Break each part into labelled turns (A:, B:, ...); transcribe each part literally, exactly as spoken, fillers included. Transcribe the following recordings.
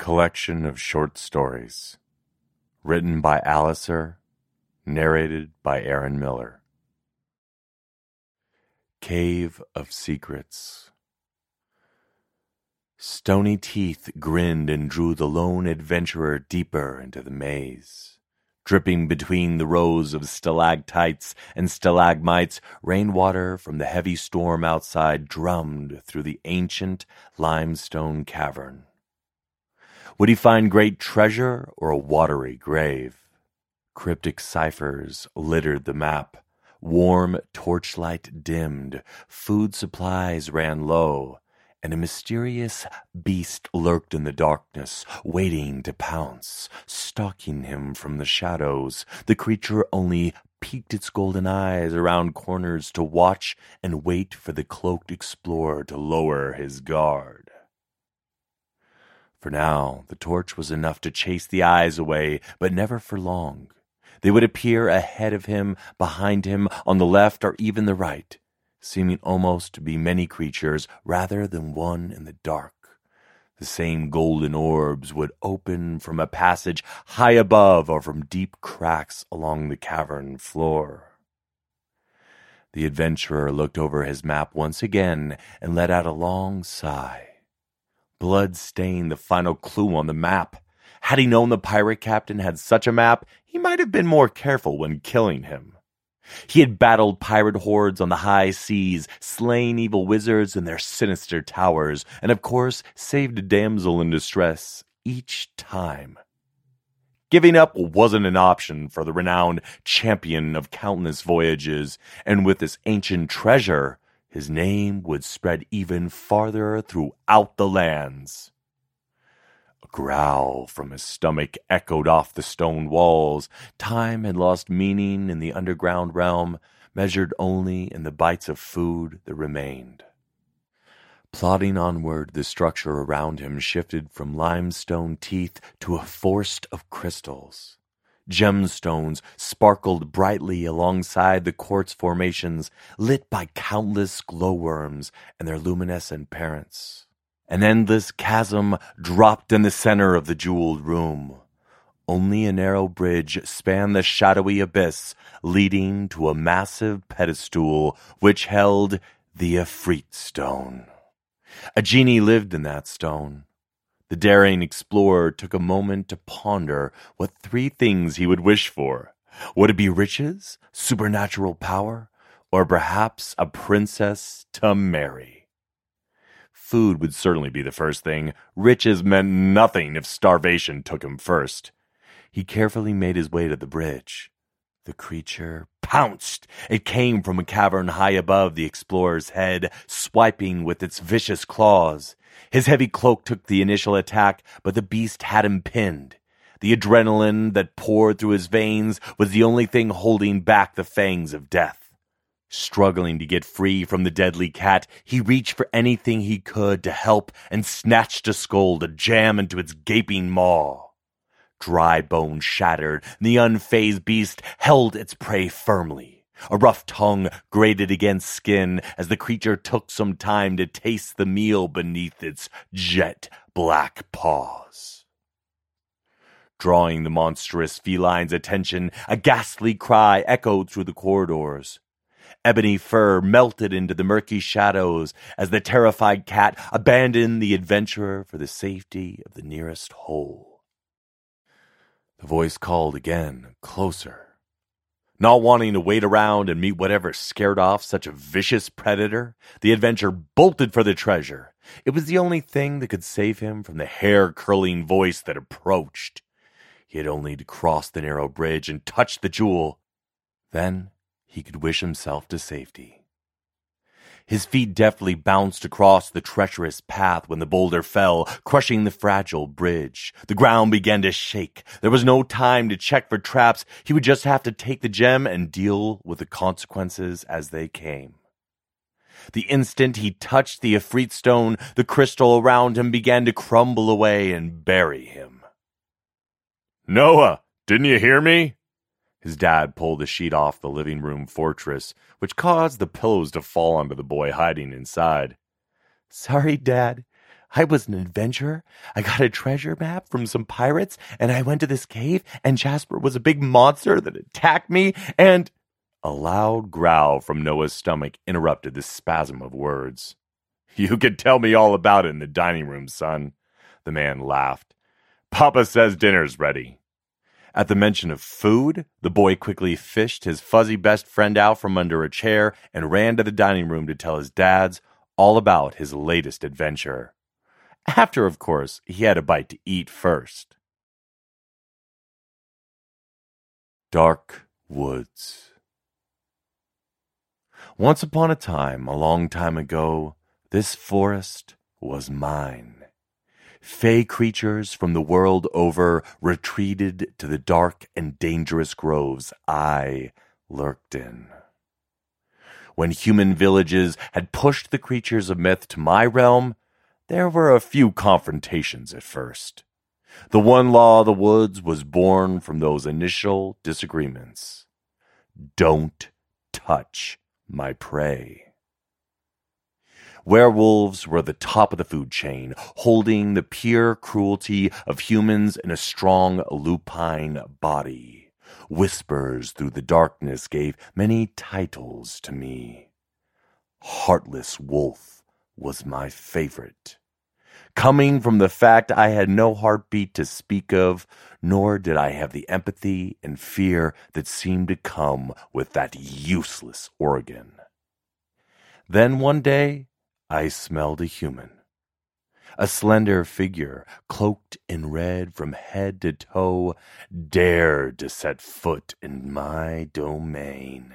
A: collection of short stories, written by Alicer, narrated by Aaron Miller. Cave of Secrets. Stony Teeth grinned and drew the lone adventurer deeper into the maze. Dripping between the rows of stalactites and stalagmites, rainwater from the heavy storm outside drummed through the ancient limestone cavern. Would he find great treasure or a watery grave? Cryptic ciphers littered the map. Warm torchlight dimmed, food supplies ran low, and a mysterious beast lurked in the darkness, waiting to pounce, stalking him from the shadows. The creature only peeked its golden eyes around corners to watch and wait for the cloaked explorer to lower his guard. For now, the torch was enough to chase the eyes away, but never for long. They would appear ahead of him, behind him, on the left, or even the right, seeming almost to be many creatures rather than one in the dark. The same golden orbs would open from a passage high above or from deep cracks along the cavern floor. The adventurer looked over his map once again and let out a long sigh. Blood stained the final clue on the map. Had he known the pirate captain had such a map, he might have been more careful when killing him. He had battled pirate hordes on the high seas, slain evil wizards in their sinister towers, and of course saved a damsel in distress each time. Giving up wasn't an option for the renowned champion of countless voyages, and with this ancient treasure, his name would spread even farther throughout the lands. A growl from his stomach echoed off the stone walls. Time had lost meaning in the underground realm, measured only in the bites of food that remained. Plodding onward, the structure around him shifted from limestone teeth to a forest of crystals. Gemstones sparkled brightly alongside the quartz formations, lit by countless glowworms and their luminescent parents. An endless chasm dropped in the center of the jeweled room. Only a narrow bridge spanned the shadowy abyss, leading to a massive pedestal which held the Efreet Stone. A genie lived in that stone. The daring explorer took a moment to ponder what three things he would wish for. Would it be riches, supernatural power, or perhaps a princess to marry? Food would certainly be the first thing. Riches meant nothing if starvation took him first. He carefully made his way to the bridge. The creature pounced. It came from a cavern high above the explorer's head, swiping with its vicious claws. His heavy cloak took the initial attack, but the beast had him pinned. The adrenaline that poured through his veins was the only thing holding back the fangs of death. Struggling to get free from the deadly cat, he reached for anything he could to help and snatched a skull to jam into its gaping maw. Dry bone shattered, the unfazed beast held its prey firmly. A rough tongue grated against skin as the creature took some time to taste the meal beneath its jet-black paws. Drawing the monstrous feline's attention, a ghastly cry echoed through the corridors. Ebony fur melted into the murky shadows as the terrified cat abandoned the adventurer for the safety of the nearest hole. The voice called again, closer. Not wanting to wait around and meet whatever scared off such a vicious predator, the adventurer bolted for the treasure. It was the only thing that could save him from the hair-curling voice that approached. He had only to cross the narrow bridge and touch the jewel. Then he could wish himself to safety. His feet deftly bounced across the treacherous path when the boulder fell, crushing the fragile bridge. The ground began to shake. There was no time to check for traps. He would just have to take the gem and deal with the consequences as they came. The instant he touched the Efreet Stone, the crystal around him began to crumble away and bury him. "Noah, didn't you hear me?" His dad pulled a sheet off the living room fortress, which caused the pillows to fall onto the boy hiding inside. "Sorry, Dad. I was an adventurer. I got a treasure map from some pirates, and I went to this cave, and Jasper was a big monster that attacked me, and... A loud growl from Noah's stomach interrupted this spasm of words. You could tell me all about it in the dining room, son. The man laughed. Papa says dinner's ready. At the mention of food, the boy quickly fished his fuzzy best friend out from under a chair and ran to the dining room to tell his dads all about his latest adventure. After, of course, he had a bite to eat first. Dark Woods. Once upon a time, a long time ago, this forest was mine. Fey creatures from the world over retreated to the dark and dangerous groves I lurked in. When human villages had pushed the creatures of myth to my realm, there were a few confrontations at first. The one law of the woods was born from those initial disagreements. Don't touch my prey. Werewolves were the top of the food chain, holding the pure cruelty of humans in a strong lupine body. Whispers through the darkness gave many titles to me. Heartless Wolf was my favorite. Coming from the fact I had no heartbeat to speak of, nor did I have the empathy and fear that seemed to come with that useless organ. Then one day, I smelled a human. A slender figure, cloaked in red from head to toe, dared to set foot in my domain.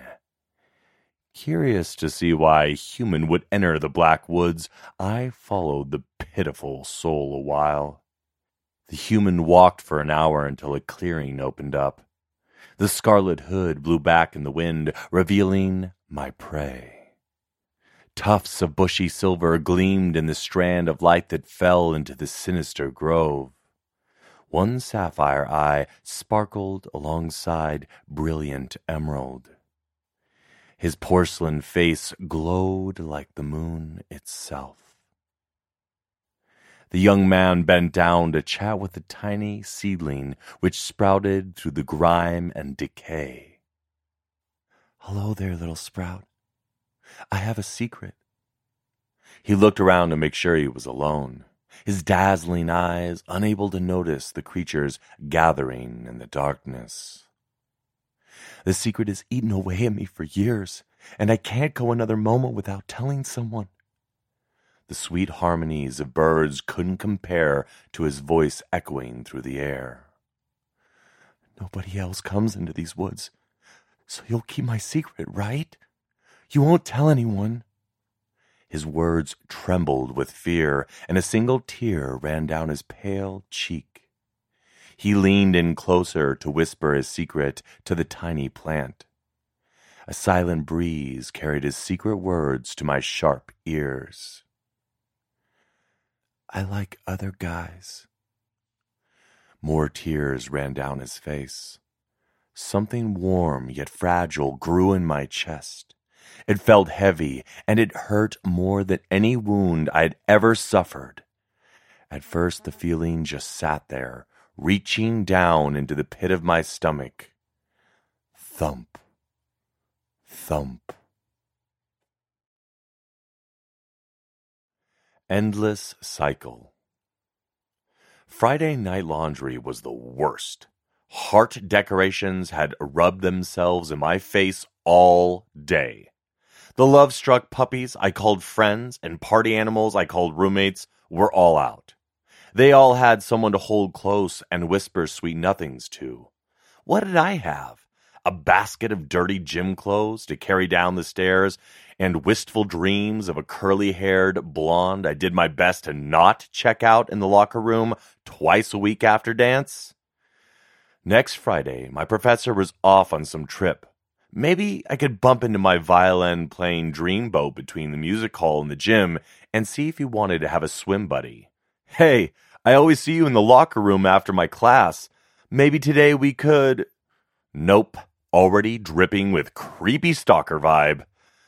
A: Curious to see why a human would enter the black woods, I followed the pitiful soul a while. The human walked for an hour until a clearing opened up. The scarlet hood blew back in the wind, revealing my prey. Tufts of bushy silver gleamed in the strand of light that fell into the sinister grove. One sapphire eye sparkled alongside brilliant emerald. His porcelain face glowed like the moon itself. The young man bent down to chat with the tiny seedling which sprouted through the grime and decay. "Hello there, little sprout. I have a secret." He looked around to make sure he was alone, his dazzling eyes unable to notice the creatures gathering in the darkness. "The secret has eaten away at me for years, and I can't go another moment without telling someone." The sweet harmonies of birds couldn't compare to his voice echoing through the air. "Nobody else comes into these woods, so you'll keep my secret, right? You won't tell anyone." His words trembled with fear, and a single tear ran down his pale cheek. He leaned in closer to whisper his secret to the tiny plant. A silent breeze carried his secret words to my sharp ears. "I like other guys." More tears ran down his face. Something warm yet fragile grew in my chest. It felt heavy, and it hurt more than any wound I'd ever suffered. At first, the feeling just sat there, reaching down into the pit of my stomach. Thump. Thump. Endless cycle. Friday night laundry was the worst. Heart decorations had rubbed themselves in my face all day. The love-struck puppies I called friends and party animals I called roommates were all out. They all had someone to hold close and whisper sweet nothings to. What did I have? A basket of dirty gym clothes to carry down the stairs and wistful dreams of a curly-haired blonde I did my best to not check out in the locker room twice a week after dance? Next Friday, my professor was off on some trip. Maybe I could bump into my violin-playing dreamboat between the music hall and the gym and see if he wanted to have a swim buddy. "Hey, I always see you in the locker room after my class. Maybe today we could..." Nope, already dripping with creepy stalker vibe.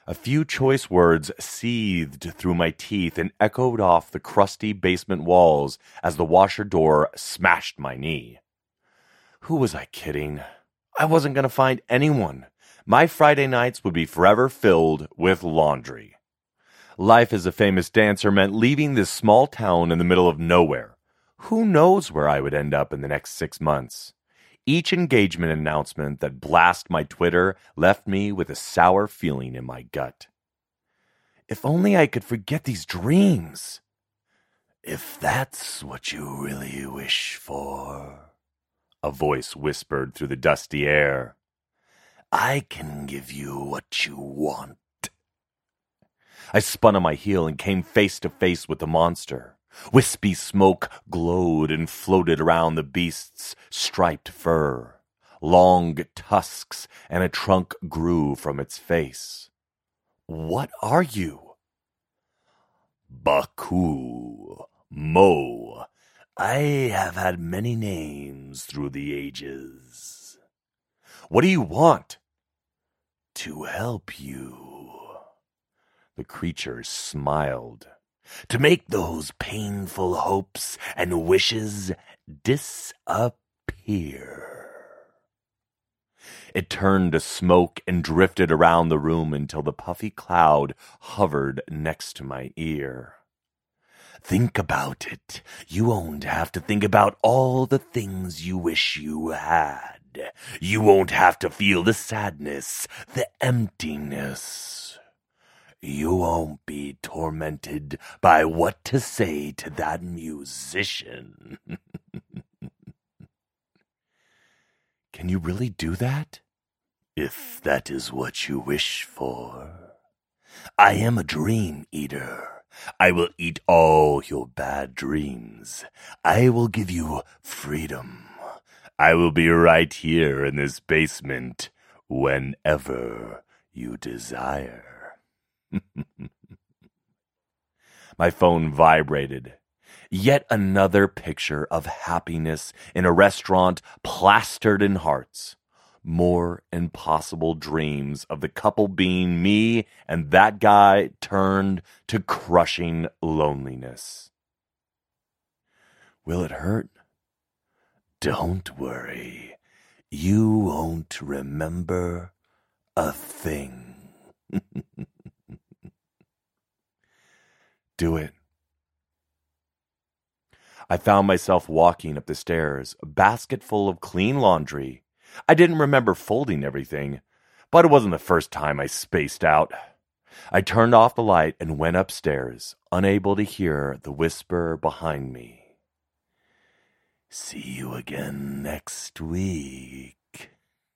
A: A few choice words seethed through my teeth and echoed off the crusty basement walls as the washer door smashed my knee. Who was I kidding? I wasn't going to find anyone. My Friday nights would be forever filled with laundry. Life as a famous dancer meant leaving this small town in the middle of nowhere. Who knows where I would end up in the next six months? Each engagement announcement that blasted my Twitter left me with a sour feeling in my gut. If only I could forget these dreams. If that's what you really wish for, a voice whispered through the dusty air, I can give you what you want. I spun on my heel and came face to face with the monster. Wispy smoke glowed and floated around the beast's striped fur. Long tusks and a trunk grew from its face. What are you? Baku, Mo. I have had many names through the ages. What do you want? To help you. The creature smiled. To make those painful hopes and wishes disappear. It turned to smoke and drifted around the room until the puffy cloud hovered next to my ear. Think about it. You won't have to think about all the things you wish you had. You won't have to feel the sadness, the emptiness. You won't be tormented by what to say to that musician. Can you really do that? If that is what you wish for. I am a dream eater. I will eat all your bad dreams. I will give you freedom. I will be right here in this basement whenever you desire. My phone vibrated. Yet another picture of happiness in a restaurant plastered in hearts. More impossible dreams of the couple being me and that guy turned to crushing loneliness. Will it hurt? Don't worry. You won't remember a thing. Do it. I found myself walking up the stairs, a basket full of clean laundry. I didn't remember folding everything, but it wasn't the first time I spaced out. I turned off the light and went upstairs, unable to hear the whisper behind me. See you again next week.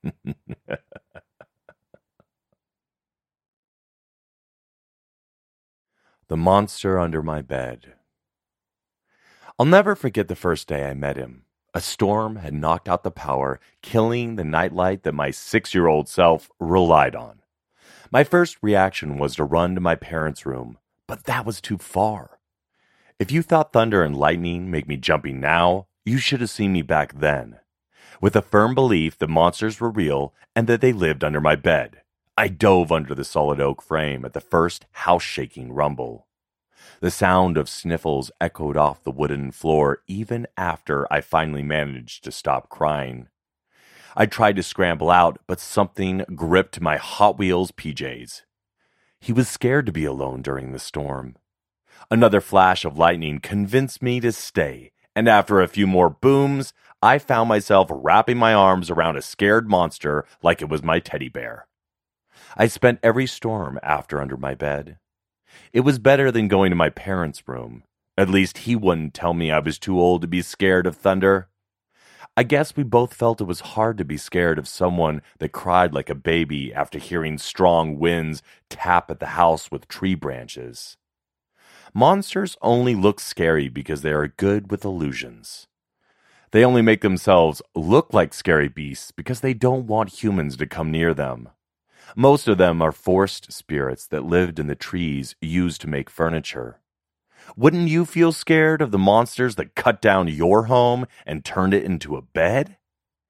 A: The monster under my bed. I'll never forget the first day I met him. A storm had knocked out the power, killing the nightlight that my six-year-old self relied on. My first reaction was to run to my parents' room, but that was too far. If you thought thunder and lightning make me jumpy now, you should have seen me back then. With a firm belief that monsters were real and that they lived under my bed, I dove under the solid oak frame at the first house-shaking rumble. The sound of sniffles echoed off the wooden floor even after I finally managed to stop crying. I tried to scramble out, but something gripped my Hot Wheels P Js. He was scared to be alone during the storm. Another flash of lightning convinced me to stay, and after a few more booms, I found myself wrapping my arms around a scared monster like it was my teddy bear. I spent every storm after under my bed. It was better than going to my parents' room. At least he wouldn't tell me I was too old to be scared of thunder. I guess we both felt it was hard to be scared of someone that cried like a baby after hearing strong winds tap at the house with tree branches. Monsters only look scary because they are good with illusions. They only make themselves look like scary beasts because they don't want humans to come near them. Most of them are forced spirits that lived in the trees used to make furniture. Wouldn't you feel scared of the monsters that cut down your home and turned it into a bed?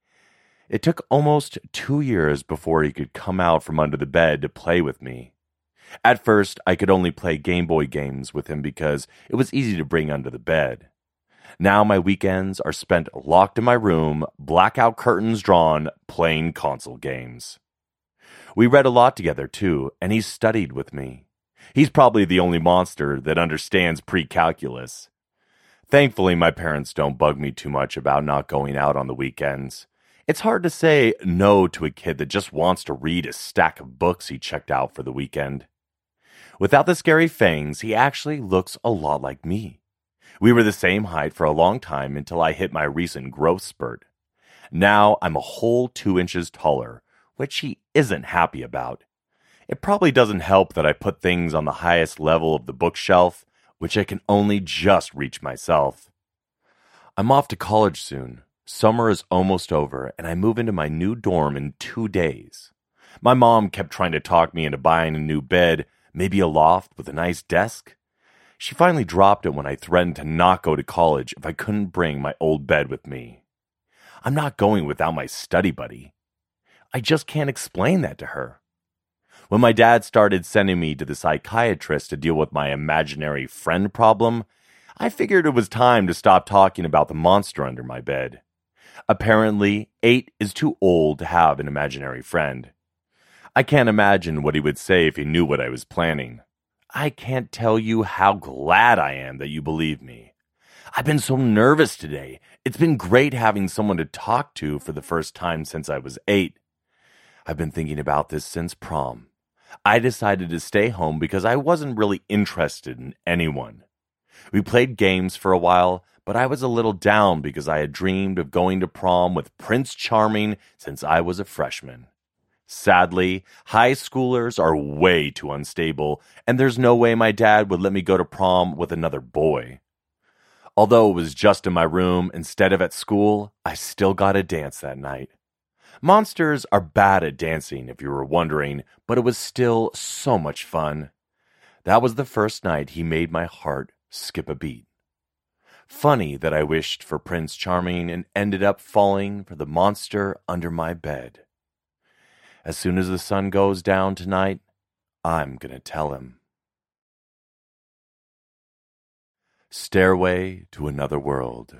A: It took almost two years before he could come out from under the bed to play with me. At first, I could only play Game Boy games with him because it was easy to bring under the bed. Now my weekends are spent locked in my room, blackout curtains drawn, playing console games. We read a lot together, too, and he studied with me. He's probably the only monster that understands pre-calculus. Thankfully, my parents don't bug me too much about not going out on the weekends. It's hard to say no to a kid that just wants to read a stack of books he checked out for the weekend. Without the scary fangs, he actually looks a lot like me. We were the same height for a long time until I hit my recent growth spurt. Now I'm a whole two inches taller, which he isn't happy about. It probably doesn't help that I put things on the highest level of the bookshelf, which I can only just reach myself. I'm off to college soon. Summer is almost over, and I move into my new dorm in two days. My mom kept trying to talk me into buying a new bed, maybe a loft with a nice desk. She finally dropped it when I threatened to not go to college if I couldn't bring my old bed with me. I'm not going without my study buddy. I just can't explain that to her. When my dad started sending me to the psychiatrist to deal with my imaginary friend problem, I figured it was time to stop talking about the monster under my bed. Apparently, eight is too old to have an imaginary friend. I can't imagine what he would say if he knew what I was planning. I can't tell you how glad I am that you believe me. I've been so nervous today. It's been great having someone to talk to for the first time since I was eight. I've been thinking about this since prom. I decided to stay home because I wasn't really interested in anyone. We played games for a while, but I was a little down because I had dreamed of going to prom with Prince Charming since I was a freshman. Sadly, high schoolers are way too unstable, and there's no way my dad would let me go to prom with another boy. Although it was just in my room instead of at school, I still got to dance that night. Monsters are bad at dancing, if you were wondering, but it was still so much fun. That was the first night he made my heart skip a beat. Funny that I wished for Prince Charming and ended up falling for the monster under my bed. As soon as the sun goes down tonight, I'm gonna tell him. Stairway to Another World.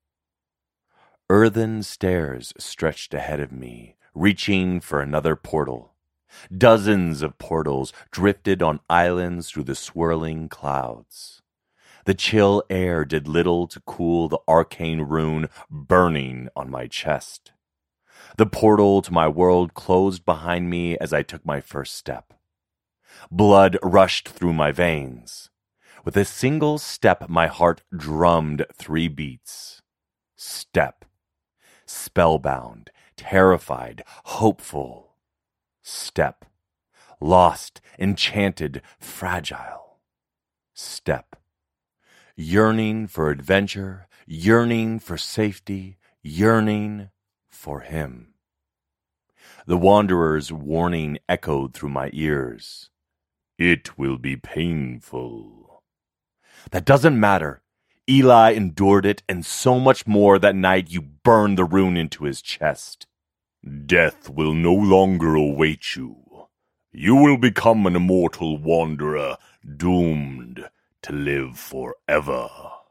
A: Earthen stairs stretched ahead of me, reaching for another portal. Dozens of portals drifted on islands through the swirling clouds. The chill air did little to cool the arcane rune burning on my chest. The portal to my world closed behind me as I took my first step. Blood rushed through my veins. With a single step, my heart drummed three beats. Step. Spellbound, terrified, hopeful. Step. Lost, enchanted, fragile. Step. Yearning for adventure, yearning for safety, yearning for him. The Wanderer's warning echoed through my ears. It will be painful. That doesn't matter. Eli endured it and so much more that night you burned the rune into his chest. Death will no longer await you. You will become an immortal wanderer, doomed to live forever.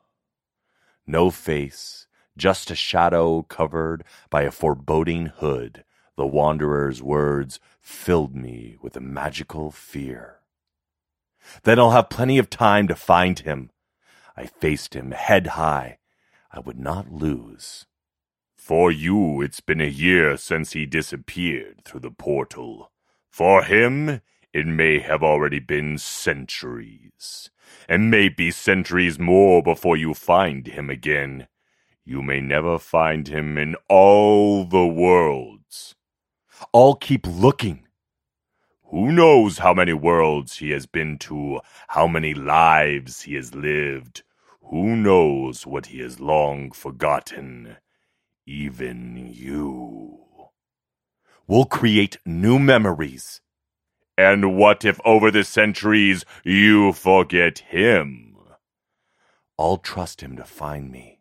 A: No face, just a shadow covered by a foreboding hood. The Wanderer's words filled me with a magical fear. Then I'll have plenty of time to find him. I faced him head high. I would not lose. For you, it's been a year since he disappeared through the portal. For him, it may have already been centuries. And maybe centuries more before you find him again. You may never find him in all the worlds. I'll keep looking. Who knows how many worlds he has been to, how many lives he has lived. Who knows what he has long forgotten. Even you. We'll create new memories. And what if over the centuries you forget him? I'll trust him to find me.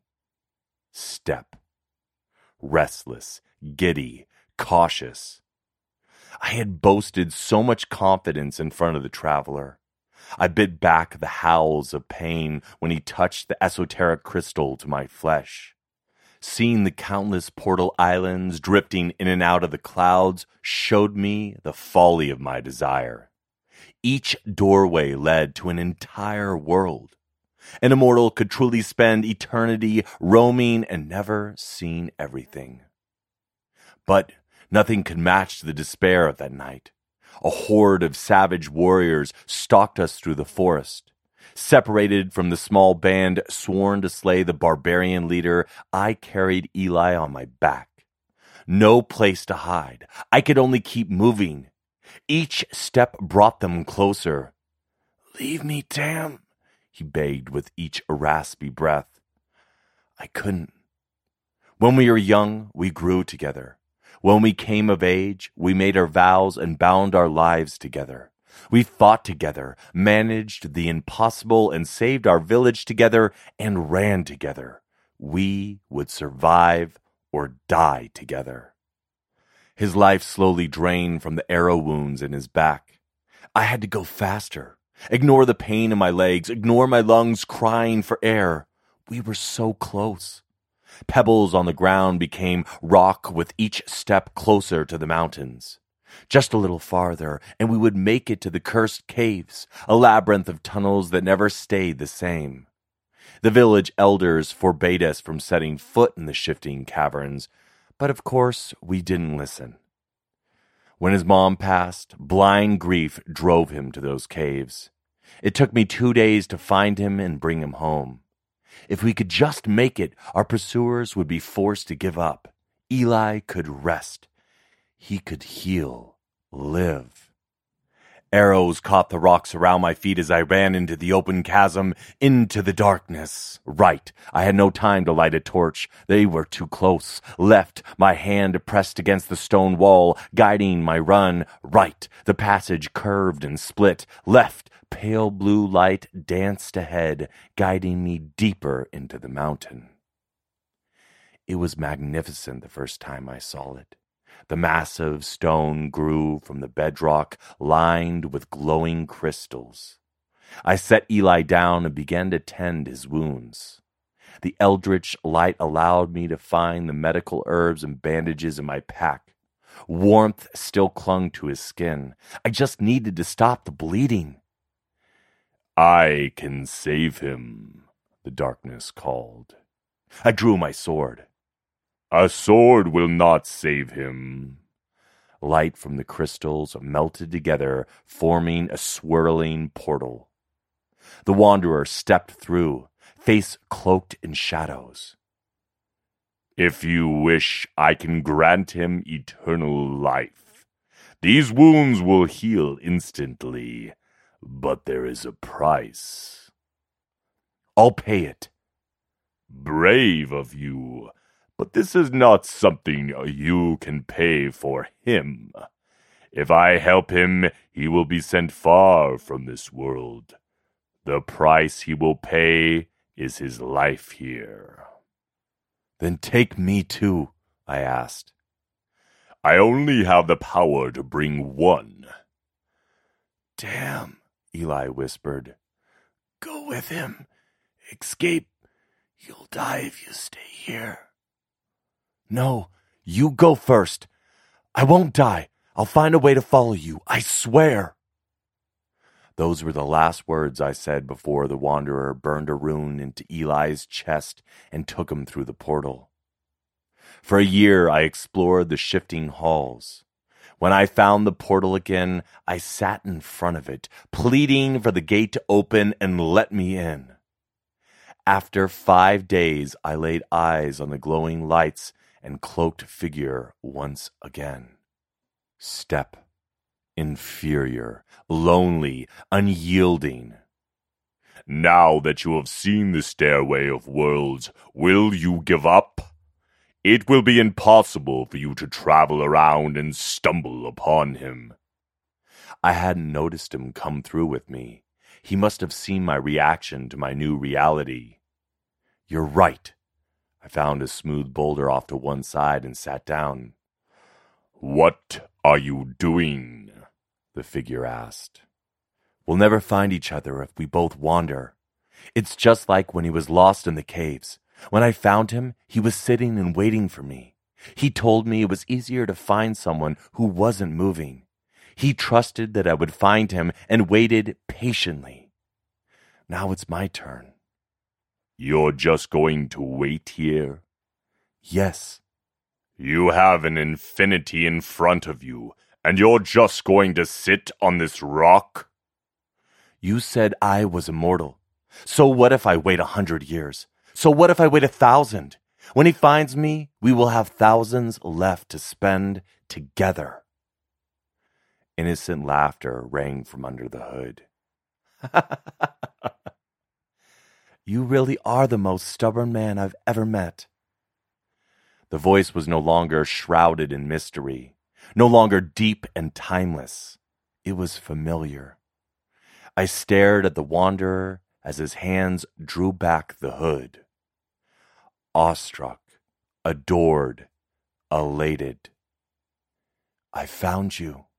A: Step. Restless, giddy, cautious. I had boasted so much confidence in front of the traveler. I bit back the howls of pain when he touched the esoteric crystal to my flesh. Seeing the countless portal islands drifting in and out of the clouds showed me the folly of my desire. Each doorway led to an entire world. An immortal could truly spend eternity roaming and never seeing everything. But nothing could match the despair of that night. A horde of savage warriors stalked us through the forest. Separated from the small band sworn to slay the barbarian leader, I carried Eli on my back. No place to hide. I could only keep moving. Each step brought them closer. "Leave me, Tam," he begged with each raspy breath. I couldn't. When we were young, we grew together. When we came of age, we made our vows and bound our lives together. We fought together, managed the impossible, and saved our village together and ran together. We would survive or die together. His life slowly drained from the arrow wounds in his back. I had to go faster, ignore the pain in my legs, ignore my lungs crying for air. We were so close. Pebbles on the ground became rock with each step closer to the mountains. Just a little farther, and we would make it to the cursed caves, a labyrinth of tunnels that never stayed the same. The village elders forbade us from setting foot in the shifting caverns, but of course we didn't listen. When his mom passed, blind grief drove him to those caves. It took me two days to find him and bring him home. If we could just make it, our pursuers would be forced to give up. Eli could rest. He could heal, live. Arrows caught the rocks around my feet as I ran into the open chasm, into the darkness. Right, I had no time to light a torch. They were too close. Left, my hand pressed against the stone wall, guiding my run. Right, the passage curved and split. Left, pale blue light danced ahead, guiding me deeper into the mountain. It was magnificent the first time I saw it. The massive stone grew from the bedrock, lined with glowing crystals. I set Eli down and began to tend his wounds. The eldritch light allowed me to find the medical herbs and bandages in my pack. Warmth still clung to his skin. I just needed to stop the bleeding. "I can save him," the darkness called. I drew my sword. "A sword will not save him." Light from the crystals melted together, forming a swirling portal. The wanderer stepped through, face cloaked in shadows. "If you wish, I can grant him eternal life. These wounds will heal instantly, but there is a price." "I'll pay it." "Brave of you. But this is not something you can pay for him. If I help him, he will be sent far from this world. The price he will pay is his life here." "Then take me too," I asked. "I only have the power to bring one." "Damn," Eli whispered. "Go with him. Escape. You'll die if you stay here." "No, you go first. I won't die. I'll find a way to follow you. I swear." Those were the last words I said before the wanderer burned a rune into Eli's chest and took him through the portal. For a year, I explored the shifting halls. When I found the portal again, I sat in front of it, pleading for the gate to open and let me in. After five days, I laid eyes on the glowing lights and cloaked figure once again. Step. Inferior, lonely, unyielding. "Now that you have seen the stairway of worlds, will you give up? It will be impossible for you to travel around and stumble upon him." I hadn't noticed him come through with me. He must have seen my reaction to my new reality. "You're right." I found a smooth boulder off to one side and sat down. "What are you doing? The figure asked. We'll never find each other if we both wander. It's just like when he was lost in the caves. When I found him, he was sitting and waiting for me. He told me it was easier to find someone who wasn't moving. He trusted that I would find him and waited patiently. Now it's my turn. You're just going to wait here? Yes. You have an infinity in front of you, and you're just going to sit on this rock? You said I was immortal. So what if I wait a hundred years? So what if I wait a thousand? When he finds me, we will have thousands left to spend together. Innocent laughter rang from under the hood. You really are the most stubborn man I've ever met. The voice was no longer shrouded in mystery, no longer deep and timeless. It was familiar. I stared at the wanderer as his hands drew back the hood. Awestruck, adored, elated. I found you.